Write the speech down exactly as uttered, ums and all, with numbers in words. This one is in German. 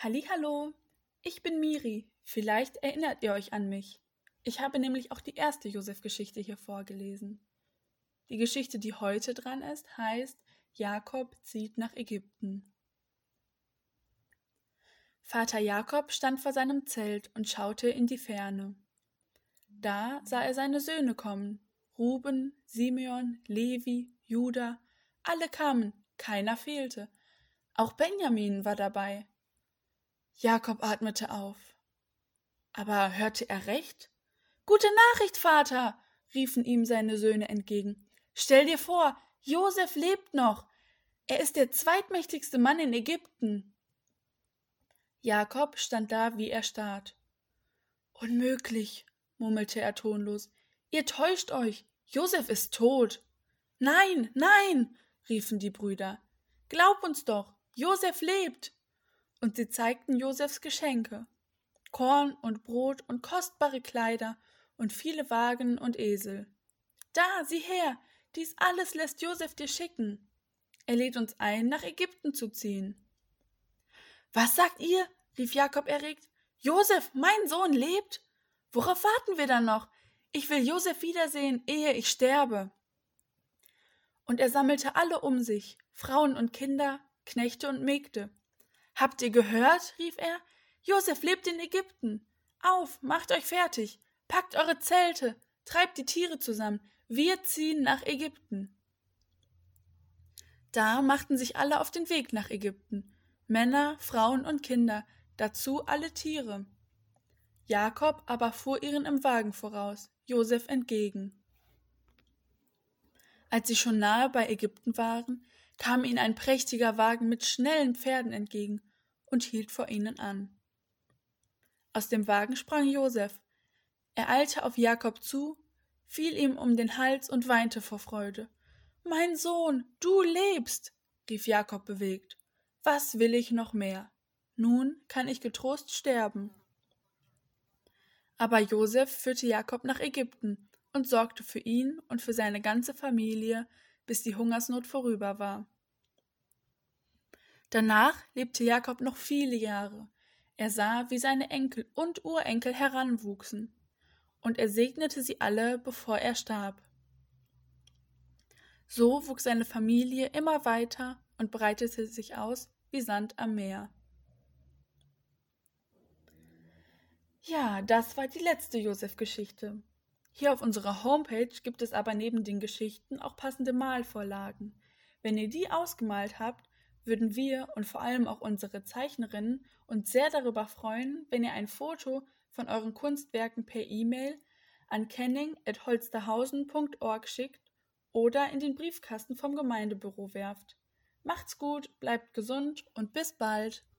Hallihallo, ich bin Miri. Vielleicht erinnert ihr euch an mich. Ich habe nämlich auch die erste Josef-Geschichte hier vorgelesen. Die Geschichte, die heute dran ist, heißt Jakob zieht nach Ägypten. Vater Jakob stand vor seinem Zelt und schaute in die Ferne. Da sah er seine Söhne kommen. Ruben, Simeon, Levi, Juda, alle kamen, keiner fehlte. Auch Benjamin war dabei. Jakob atmete auf. Aber hörte er recht? »Gute Nachricht, Vater«, riefen ihm seine Söhne entgegen. »Stell dir vor, Josef lebt noch. Er ist der zweitmächtigste Mann in Ägypten.« Jakob stand da wie erstarrt. »Unmöglich«, murmelte er tonlos. »Ihr täuscht euch. Josef ist tot.« »Nein, nein«, riefen die Brüder. »Glaub uns doch, Josef lebt.« Und sie zeigten Josefs Geschenke. Korn und Brot und kostbare Kleider und viele Wagen und Esel. »Da, sieh her, dies alles lässt Josef dir schicken. Er lädt uns ein, nach Ägypten zu ziehen.« »Was sagt ihr?«, rief Jakob erregt. »Josef, mein Sohn, lebt? Worauf warten wir dann noch? Ich will Josef wiedersehen, ehe ich sterbe.« Und er sammelte alle um sich, Frauen und Kinder, Knechte und Mägde. »Habt ihr gehört?«, rief er. »Josef lebt in Ägypten. Auf, macht euch fertig, packt eure Zelte, treibt die Tiere zusammen. Wir ziehen nach Ägypten.« Da machten sich alle auf den Weg nach Ägypten, Männer, Frauen und Kinder, dazu alle Tiere. Jakob aber fuhr ihren im Wagen voraus, Josef entgegen. Als sie schon nahe bei Ägypten waren, kam ihnen ein prächtiger Wagen mit schnellen Pferden entgegen und hielt vor ihnen an. Aus dem Wagen sprang Josef. Er eilte auf Jakob zu, fiel ihm um den Hals und weinte vor Freude. »Mein Sohn, du lebst«, rief Jakob bewegt. »Was will ich noch mehr? Nun kann ich getrost sterben.« Aber Josef führte Jakob nach Ägypten und sorgte für ihn und für seine ganze Familie, bis die Hungersnot vorüber war. Danach lebte Jakob noch viele Jahre. Er sah, wie seine Enkel und Urenkel heranwuchsen, und er segnete sie alle, bevor er starb. So wuchs seine Familie immer weiter und breitete sich aus wie Sand am Meer. Ja, das war die letzte Josef-Geschichte. Hier auf unserer Homepage gibt es aber neben den Geschichten auch passende Malvorlagen. Wenn ihr die ausgemalt habt, würden wir und vor allem auch unsere Zeichnerinnen uns sehr darüber freuen, wenn ihr ein Foto von euren Kunstwerken per E-Mail an kenning at holsterhausen punkt org schickt oder in den Briefkasten vom Gemeindebüro werft. Macht's gut, bleibt gesund und bis bald!